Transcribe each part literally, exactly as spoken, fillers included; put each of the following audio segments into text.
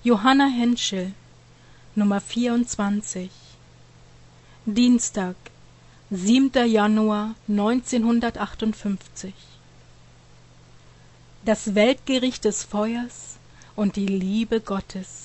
Johanna Henschel, Nummer vierundzwanzig. Dienstag, siebter Januar neunzehnhundertachtundfünfzig. Das Weltgericht des Feuers und die Liebe Gottes.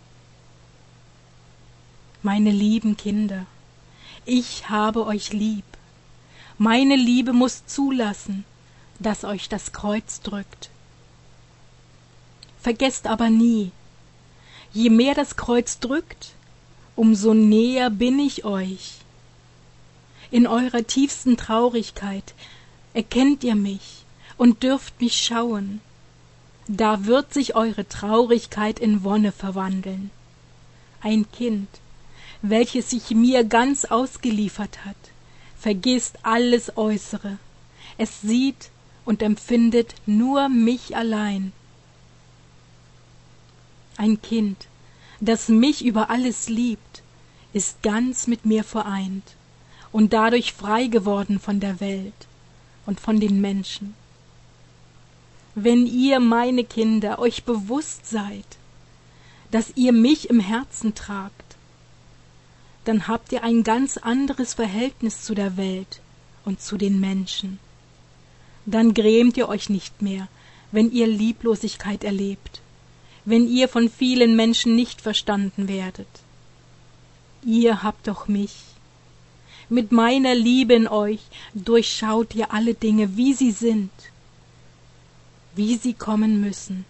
Meine lieben Kinder, ich habe euch lieb. Meine Liebe muss zulassen, dass euch das Kreuz drückt. Vergesst aber nie, je mehr das Kreuz drückt, umso näher bin ich euch. In eurer tiefsten Traurigkeit erkennt ihr mich und dürft mich schauen. Da wird sich eure Traurigkeit in Wonne verwandeln. Ein Kind, welches sich mir ganz ausgeliefert hat, vergisst alles Äußere. Es sieht und empfindet nur mich allein. Ein Kind, das mich über alles liebt, ist ganz mit mir vereint und dadurch frei geworden von der Welt und von den Menschen. Wenn ihr, meine Kinder, euch bewusst seid, dass ihr mich im Herzen tragt, dann habt ihr ein ganz anderes Verhältnis zu der Welt und zu den Menschen. Dann grämt ihr euch nicht mehr, wenn ihr Lieblosigkeit erlebt, wenn ihr von vielen Menschen nicht verstanden werdet. Ihr habt doch mich. Mit meiner Liebe in euch durchschaut ihr alle Dinge, wie sie sind, wie sie kommen müssen.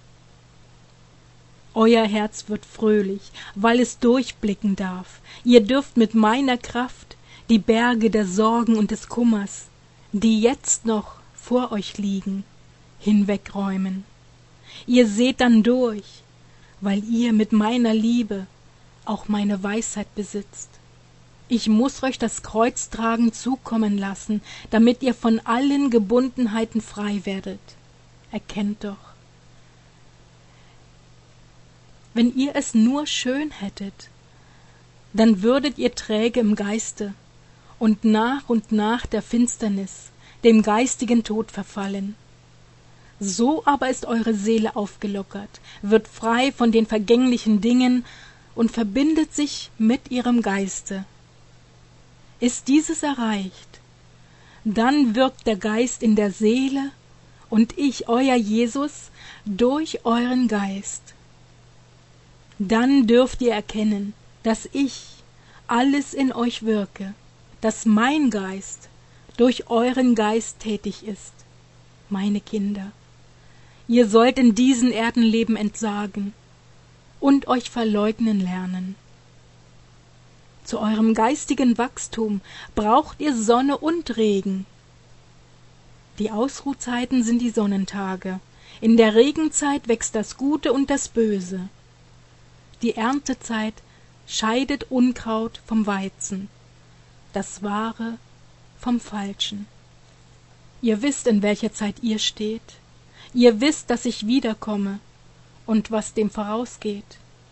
Euer Herz wird fröhlich, weil es durchblicken darf. Ihr dürft mit meiner Kraft die Berge der Sorgen und des Kummers, die jetzt noch vor euch liegen, hinwegräumen. Ihr seht dann durch, weil ihr mit meiner Liebe auch meine Weisheit besitzt. Ich muß euch das Kreuztragen zukommen lassen, damit ihr von allen Gebundenheiten frei werdet. Erkennt doch. Wenn ihr es nur schön hättet, dann würdet ihr träge im Geiste und nach und nach der Finsternis, dem geistigen Tod verfallen. So aber ist eure Seele aufgelockert, wird frei von den vergänglichen Dingen und verbindet sich mit ihrem Geiste. Ist dieses erreicht, dann wirkt der Geist in der Seele und ich, euer Jesus, durch euren Geist. Dann dürft ihr erkennen, dass ich alles in euch wirke, dass mein Geist durch euren Geist tätig ist. Meine Kinder, ihr sollt in diesen Erdenleben entsagen und euch verleugnen lernen. Zu eurem geistigen Wachstum braucht ihr Sonne und Regen. Die Ausruhzeiten sind die Sonnentage. In der Regenzeit wächst das Gute und das Böse. Die Erntezeit scheidet Unkraut vom Weizen, das Wahre vom Falschen. Ihr wisst, in welcher Zeit ihr steht. Ihr wisst, dass ich wiederkomme und was dem vorausgeht.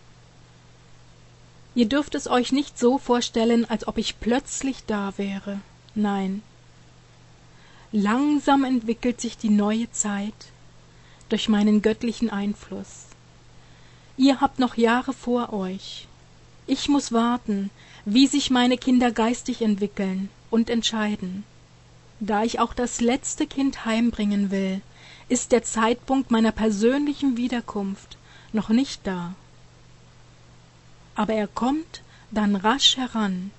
Ihr dürft es euch nicht so vorstellen, als ob ich plötzlich da wäre. Nein. Langsam entwickelt sich die neue Zeit durch meinen göttlichen Einfluss. Ihr habt noch Jahre vor euch. Ich muss warten, wie sich meine Kinder geistig entwickeln und entscheiden. Da ich auch das letzte Kind heimbringen will, ist der Zeitpunkt meiner persönlichen Wiederkunft noch nicht da. Aber er kommt dann rasch heran.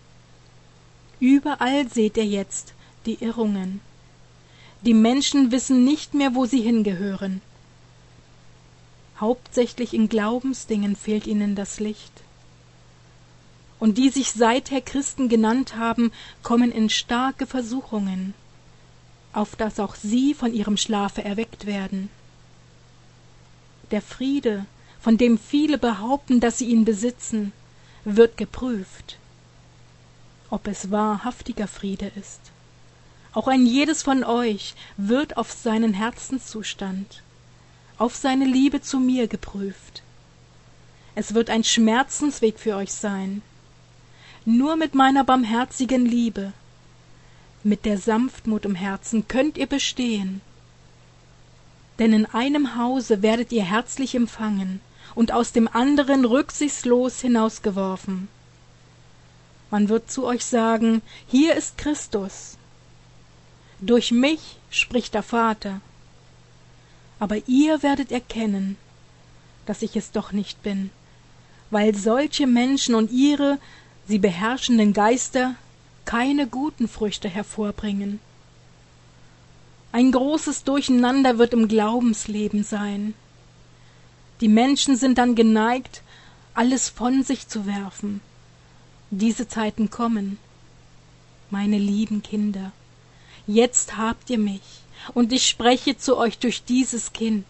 Überall seht ihr jetzt die Irrungen. Die Menschen wissen nicht mehr, wo sie hingehören. Hauptsächlich in Glaubensdingen fehlt ihnen das Licht. Und die sich seither Christen genannt haben, kommen in starke Versuchungen, auf dass auch sie von ihrem Schlafe erweckt werden. Der Friede, von dem viele behaupten, dass sie ihn besitzen, wird geprüft, ob es wahrhaftiger Friede ist. Auch ein jedes von euch wird auf seinen Herzenszustand, auf seine Liebe zu mir geprüft. Es wird ein Schmerzensweg für euch sein. Nur mit meiner barmherzigen Liebe, mit der Sanftmut im Herzen könnt ihr bestehen. Denn in einem Hause werdet ihr herzlich empfangen und aus dem anderen rücksichtslos hinausgeworfen. Man wird zu euch sagen, hier ist Christus. Durch mich spricht der Vater. Aber ihr werdet erkennen, dass ich es doch nicht bin, weil solche Menschen und ihre sie beherrschenden Geister keine guten Früchte hervorbringen. Ein großes Durcheinander wird im Glaubensleben sein. Die Menschen sind dann geneigt, alles von sich zu werfen. Diese Zeiten kommen. Meine lieben Kinder, jetzt habt ihr mich, und ich spreche zu euch durch dieses Kind.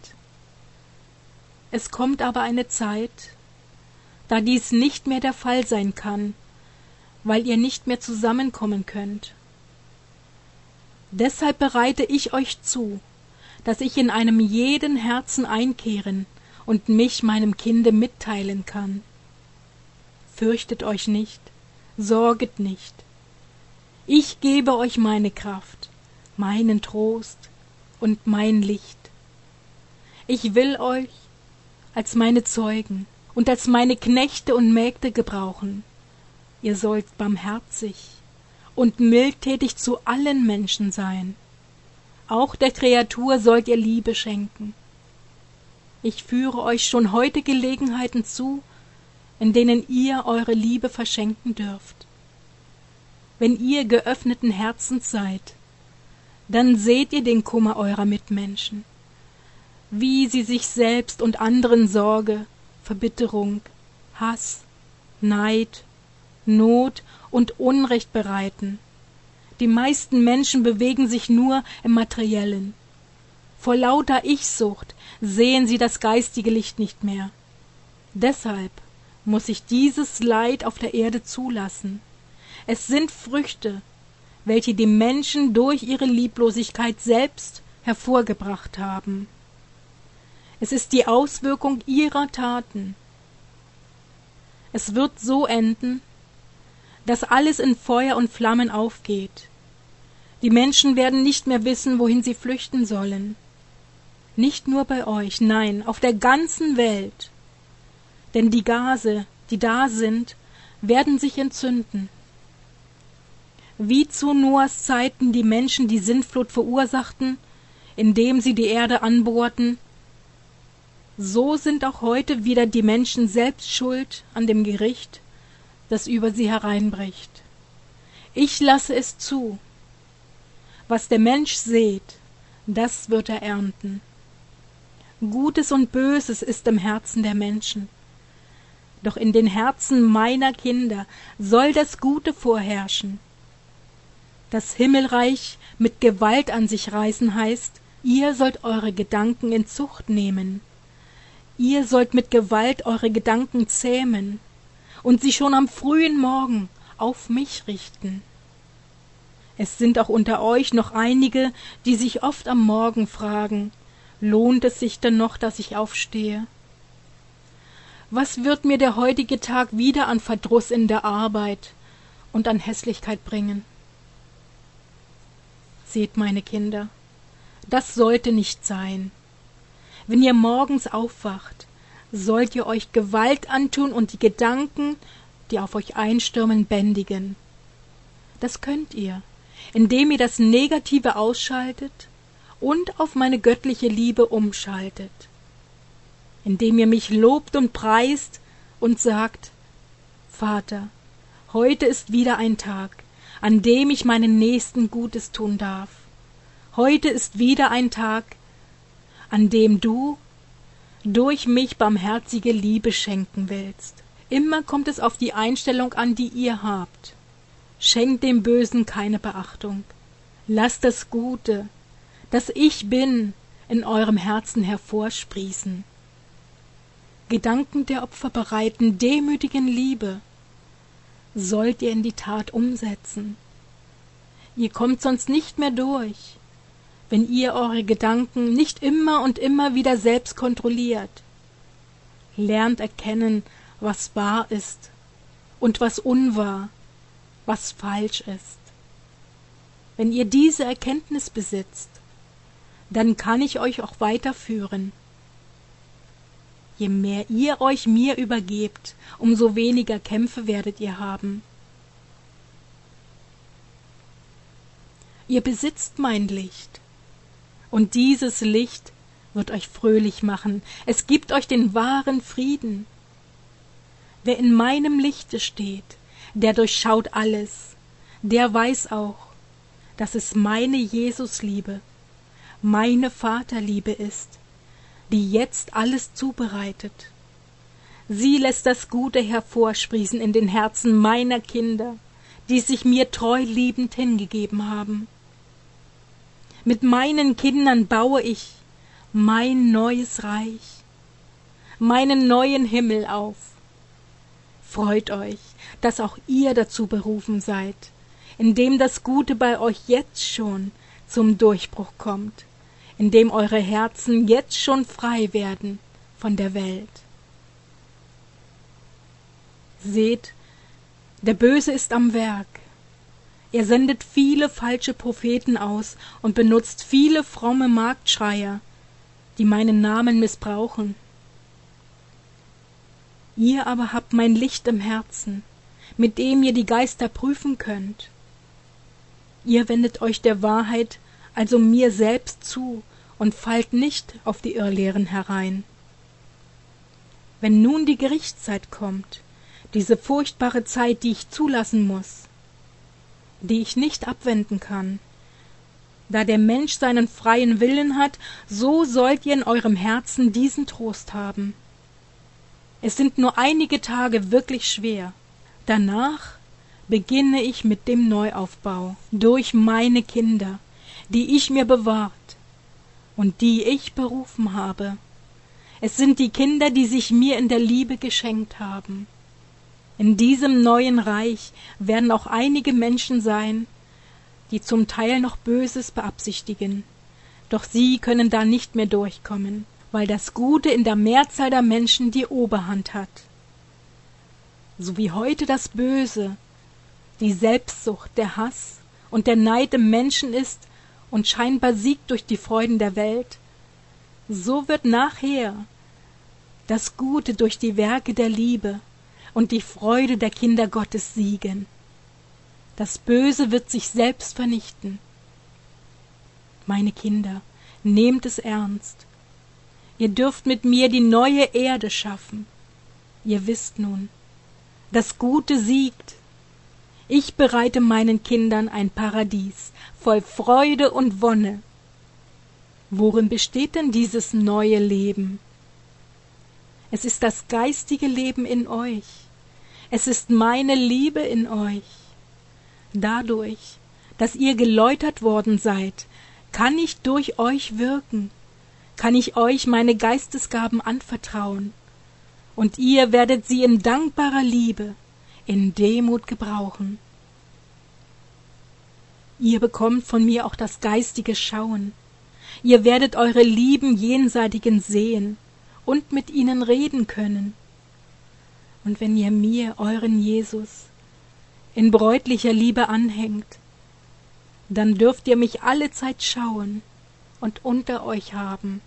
Es kommt aber eine Zeit, da dies nicht mehr der Fall sein kann, weil ihr nicht mehr zusammenkommen könnt. Deshalb bereite ich euch zu, dass ich in einem jeden Herzen einkehren und mich meinem Kinde mitteilen kann. Fürchtet euch nicht, sorget nicht. Ich gebe euch meine Kraft, meinen Trost und mein Licht. Ich will euch als meine Zeugen und als meine Knechte und Mägde gebrauchen. Ihr sollt barmherzig und mildtätig zu allen Menschen sein. Auch der Kreatur sollt ihr Liebe schenken. Ich führe euch schon heute Gelegenheiten zu, in denen ihr eure Liebe verschenken dürft. Wenn ihr geöffneten Herzens seid, dann seht ihr den Kummer eurer Mitmenschen, wie sie sich selbst und anderen Sorge, Verbitterung, Hass, Neid, Not und Unrecht bereiten. Die meisten Menschen bewegen sich nur im Materiellen. Vor lauter Ich-Sucht sehen sie das geistige Licht nicht mehr. Deshalb muss ich dieses Leid auf der Erde zulassen. Es sind Früchte, welche die Menschen durch ihre Lieblosigkeit selbst hervorgebracht haben. Es ist die Auswirkung ihrer Taten. Es wird so enden, dass alles in Feuer und Flammen aufgeht. Die Menschen werden nicht mehr wissen, wohin sie flüchten sollen. Nicht nur bei euch, nein, auf der ganzen Welt. Denn die Gase, die da sind, werden sich entzünden. Wie zu Noahs Zeiten die Menschen die Sintflut verursachten, indem sie die Erde anbohrten, so sind auch heute wieder die Menschen selbst schuld an dem Gericht, das über sie hereinbricht. Ich lasse es zu. Was der Mensch sät, das wird er ernten. Gutes und Böses ist im Herzen der Menschen. Doch in den Herzen meiner Kinder soll das Gute vorherrschen. Das Himmelreich mit Gewalt an sich reißen heißt, ihr sollt eure Gedanken in Zucht nehmen. Ihr sollt mit Gewalt eure Gedanken zähmen und sie schon am frühen Morgen auf mich richten. Es sind auch unter euch noch einige, die sich oft am Morgen fragen, lohnt es sich denn noch, dass ich aufstehe? Was wird mir der heutige Tag wieder an Verdruss in der Arbeit und an Hässlichkeit bringen? Seht, meine Kinder, das sollte nicht sein. Wenn ihr morgens aufwacht, sollt ihr euch Gewalt antun und die Gedanken, die auf euch einstürmen, bändigen. Das könnt ihr, indem ihr das Negative ausschaltet und auf meine göttliche Liebe umschaltet. Indem ihr mich lobt und preist und sagt, Vater, heute ist wieder ein Tag, an dem ich meinen Nächsten Gutes tun darf. Heute ist wieder ein Tag, an dem du durch mich barmherzige Liebe schenken willst. Immer kommt es auf die Einstellung an, die ihr habt. Schenkt dem Bösen keine Beachtung. Lasst das Gute, das Ich bin, in eurem Herzen hervorsprießen. Gedanken der opferbereiten, demütigen Liebe sollt ihr in die Tat umsetzen. Ihr kommt sonst nicht mehr durch, wenn ihr eure Gedanken nicht immer und immer wieder selbst kontrolliert. Lernt erkennen, was wahr ist und was unwahr, was falsch ist. Wenn ihr diese Erkenntnis besitzt, dann kann ich euch auch weiterführen. Je mehr ihr euch mir übergebt, umso weniger Kämpfe werdet ihr haben. Ihr besitzt mein Licht, und dieses Licht wird euch fröhlich machen. Es gibt euch den wahren Frieden. Wer in meinem Lichte steht, der durchschaut alles. Der weiß auch, dass es meine Jesusliebe, meine Vaterliebe ist, die jetzt alles zubereitet. Sie lässt das Gute hervorsprießen in den Herzen meiner Kinder, die sich mir treu liebend hingegeben haben. Mit meinen Kindern baue ich mein neues Reich, meinen neuen Himmel auf. Freut euch, dass auch ihr dazu berufen seid, indem das Gute bei euch jetzt schon zum Durchbruch kommt, indem eure Herzen jetzt schon frei werden von der Welt. Seht, der Böse ist am Werk. Er sendet viele falsche Propheten aus und benutzt viele fromme Marktschreier, die meinen Namen missbrauchen. Ihr aber habt mein Licht im Herzen, mit dem ihr die Geister prüfen könnt. Ihr wendet euch der Wahrheit, also mir selbst zu, und fallt nicht auf die Irrlehren herein. Wenn nun die Gerichtszeit kommt, diese furchtbare Zeit, die ich zulassen muss, die ich nicht abwenden kann, da der Mensch seinen freien Willen hat, so sollt ihr in eurem Herzen diesen Trost haben. Es sind nur einige Tage wirklich schwer. Danach beginne ich mit dem Neuaufbau durch meine Kinder, die ich mir bewahrt und die ich berufen habe. Es sind die Kinder, die sich mir in der Liebe geschenkt haben. In diesem neuen Reich werden auch einige Menschen sein, die zum Teil noch Böses beabsichtigen. Doch sie können da nicht mehr durchkommen, weil das Gute in der Mehrzahl der Menschen die Oberhand hat. So wie heute das Böse, die Selbstsucht, der Hass und der Neid im Menschen ist und scheinbar siegt durch die Freuden der Welt, so wird nachher das Gute durch die Werke der Liebe und die Freude der Kinder Gottes siegen. Das Böse wird sich selbst vernichten. Meine Kinder, nehmt es ernst. Ihr dürft mit mir die neue Erde schaffen. Ihr wisst nun, das Gute siegt. Ich bereite meinen Kindern ein Paradies voll Freude und Wonne. Worin besteht denn dieses neue Leben? Es ist das geistige Leben in euch. Es ist meine Liebe in euch. Dadurch, dass ihr geläutert worden seid, kann ich durch euch wirken, kann ich euch meine Geistesgaben anvertrauen, und ihr werdet sie in dankbarer Liebe, in Demut gebrauchen. Ihr bekommt von mir auch das geistige Schauen. Ihr werdet eure lieben Jenseitigen sehen und mit ihnen reden können. Und wenn ihr mir, euren Jesus, in bräutlicher Liebe anhängt, dann dürft ihr mich allezeit schauen und unter euch haben.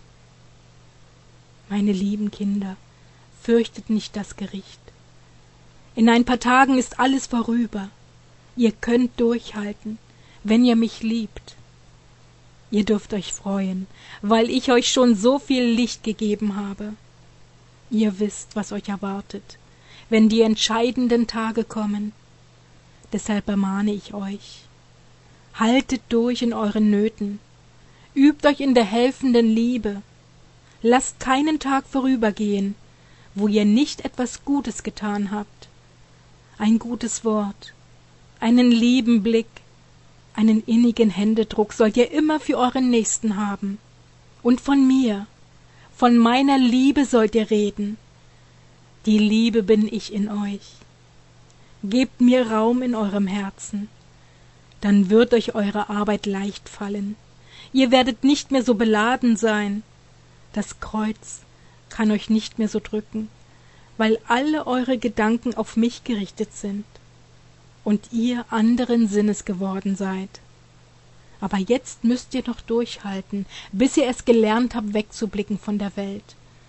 Meine lieben Kinder, fürchtet nicht das Gericht. In ein paar Tagen ist alles vorüber. Ihr könnt durchhalten, wenn ihr mich liebt. Ihr dürft euch freuen, weil ich euch schon so viel Licht gegeben habe. Ihr wisst, was euch erwartet, wenn die entscheidenden Tage kommen. Deshalb ermahne ich euch. Haltet durch in euren Nöten. Übt euch in der helfenden Liebe. Lasst keinen Tag vorübergehen, wo ihr nicht etwas Gutes getan habt. Ein gutes Wort, einen lieben Blick, einen innigen Händedruck sollt ihr immer für euren Nächsten haben. Und von mir, von meiner Liebe sollt ihr reden. Die Liebe bin ich in euch. Gebt mir Raum in eurem Herzen, dann wird euch eure Arbeit leicht fallen. Ihr werdet nicht mehr so beladen sein. Das Kreuz kann euch nicht mehr so drücken, weil alle eure Gedanken auf mich gerichtet sind und ihr anderen Sinnes geworden seid. Aber jetzt müsst ihr noch durchhalten, bis ihr es gelernt habt, wegzublicken von der Welt.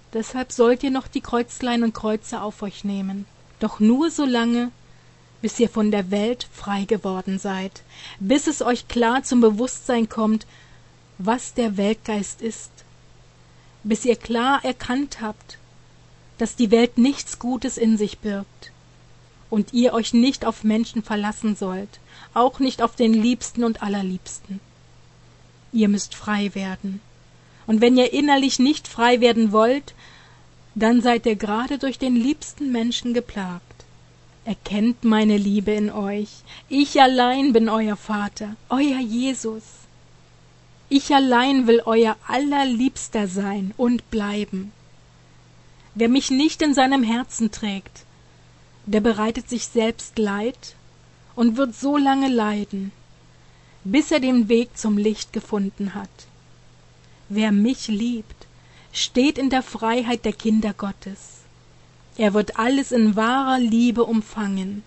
Deshalb sollt ihr noch die Kreuzlein und Kreuze auf euch nehmen, doch nur so lange, bis ihr von der Welt frei geworden seid, bis es euch klar zum Bewusstsein kommt, was der Weltgeist ist, bis ihr klar erkannt habt, dass die Welt nichts Gutes in sich birgt und ihr euch nicht auf Menschen verlassen sollt, auch nicht auf den Liebsten und Allerliebsten. Ihr müsst frei werden. Und wenn ihr innerlich nicht frei werden wollt, dann seid ihr gerade durch den liebsten Menschen geplagt. Erkennt meine Liebe in euch. Ich allein bin euer Vater, euer Jesus. Ich allein will euer Allerliebster sein und bleiben. Wer mich nicht in seinem Herzen trägt, der bereitet sich selbst Leid und wird so lange leiden, bis er den Weg zum Licht gefunden hat. Wer mich liebt, steht in der Freiheit der Kinder Gottes. Er wird alles in wahrer Liebe umfangen.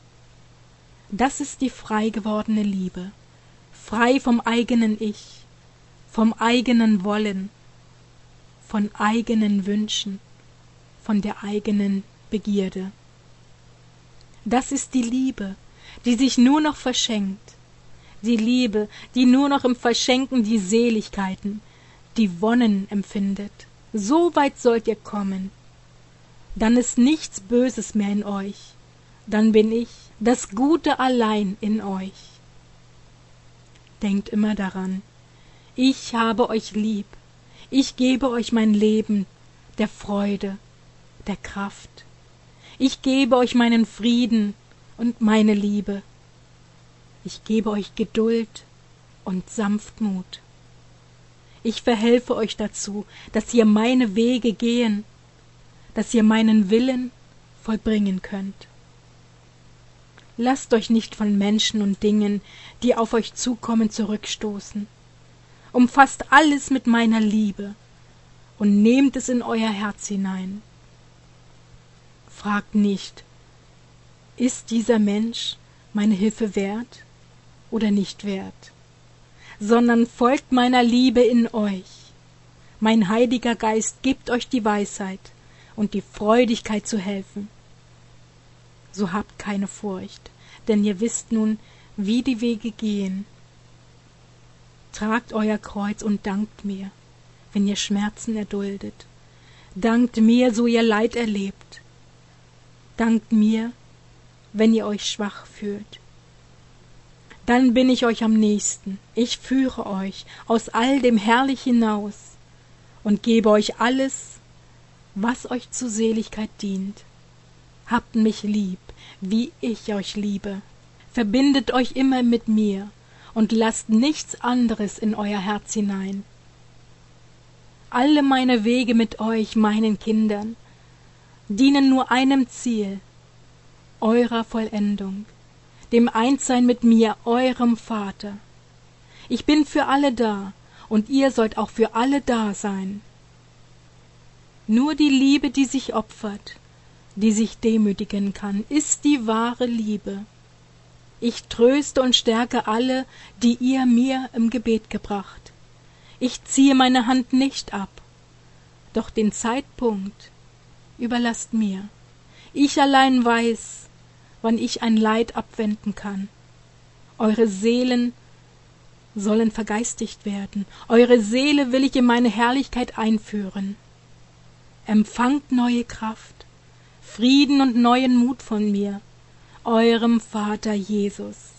Das ist die frei gewordene Liebe, frei vom eigenen Ich, vom eigenen Wollen, von eigenen Wünschen, von der eigenen Begierde. Das ist die Liebe, die sich nur noch verschenkt, die Liebe, die nur noch im Verschenken die Seligkeiten, die Wonnen empfindet. So weit sollt ihr kommen. Dann ist nichts Böses mehr in euch. Dann bin ich, das Gute allein in euch. Denkt immer daran, ich habe euch lieb. Ich gebe euch mein Leben der Freude, der Kraft. Ich gebe euch meinen Frieden und meine Liebe. Ich gebe euch Geduld und Sanftmut. Ich verhelfe euch dazu, dass ihr meine Wege gehen, dass ihr meinen Willen vollbringen könnt. Lasst euch nicht von Menschen und Dingen, die auf euch zukommen, zurückstoßen. Umfasst alles mit meiner Liebe und nehmt es in euer Herz hinein. Fragt nicht, ist dieser Mensch meine Hilfe wert oder nicht wert, sondern folgt meiner Liebe in euch. Mein Heiliger Geist gibt euch die Weisheit und die Freudigkeit zu helfen. So habt keine Furcht, denn ihr wisst nun, wie die Wege gehen. Tragt euer Kreuz und dankt mir, wenn ihr Schmerzen erduldet. Dankt mir, so ihr Leid erlebt. Dankt mir, wenn ihr euch schwach fühlt. Dann bin ich euch am nächsten. Ich führe euch aus all dem herrlich hinaus und gebe euch alles, was euch zu Seligkeit dient. Habt mich lieb, wie ich euch liebe. Verbindet euch immer mit mir und lasst nichts anderes in euer Herz hinein. Alle meine Wege mit euch, meinen Kindern, dienen nur einem Ziel, eurer Vollendung, dem Einssein mit mir, eurem Vater. Ich bin für alle da, und ihr sollt auch für alle da sein. Nur die Liebe, die sich opfert, die sich demütigen kann, ist die wahre Liebe. Ich tröste und stärke alle, die ihr mir im Gebet gebracht. Ich ziehe meine Hand nicht ab, doch den Zeitpunkt überlasst mir. Ich allein weiß, wann ich ein Leid abwenden kann. Eure Seelen sollen vergeistigt werden. Eure Seele will ich in meine Herrlichkeit einführen. Empfangt neue Kraft, Frieden und neuen Mut von mir, eurem Vater Jesus.